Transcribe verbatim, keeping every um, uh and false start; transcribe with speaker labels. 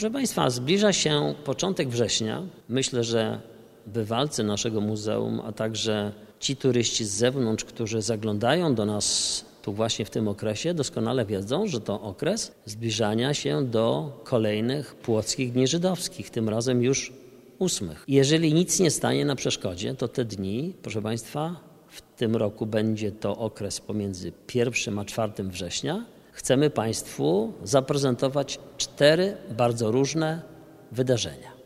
Speaker 1: Proszę Państwa, zbliża się początek września. Myślę, że bywalcy naszego muzeum, a także ci turyści z zewnątrz, którzy zaglądają do nas tu właśnie w tym okresie, doskonale wiedzą, że to okres zbliżania się do kolejnych płockich dni żydowskich, tym razem już ósmych. Jeżeli nic nie stanie na przeszkodzie, to te dni, proszę Państwa, w tym roku będzie to okres pomiędzy pierwszym a czwartym września. Chcemy Państwu zaprezentować cztery bardzo różne wydarzenia.